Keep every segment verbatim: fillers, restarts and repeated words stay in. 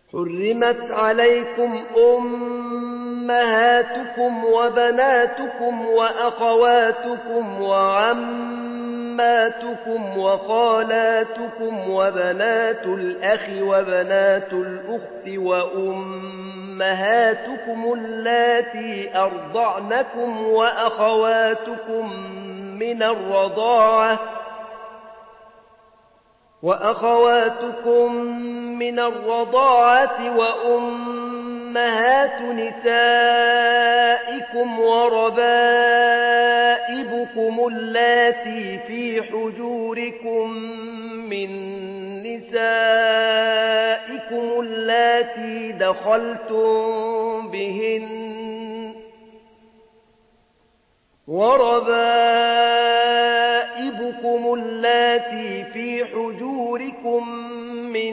حرمت عليكم أمهاتكم وبناتكم وأخواتكم وعماتكم وخالاتكم وبنات الأخ وبنات الأخت وأمهاتكم اللاتي أرضعنكم وأخواتكم من الرضاعة وأخواتكم من الرضاعة وأمهات نسائكم وربائبكم اللاتي في حجوركم من نسائكم اللاتي دخلتم بهن وربائبكم اللاتي في حجوركم من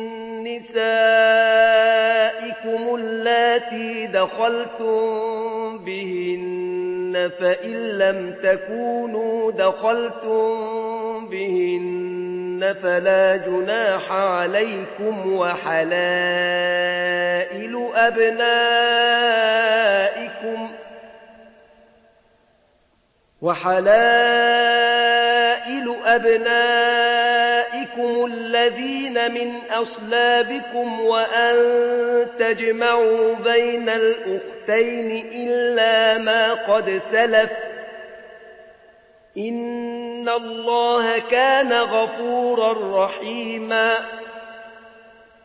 نسائكم اللاتي دخلتم بهن فإن لم تكونوا دخلتم بهن فلا جناح عليكم وحلائل أبنائكم وحلائل أبنائكم الذين من أصلابكم وأن تجمعوا بين الأختين إلا ما قد سلف إن الله كان غفورا رحيما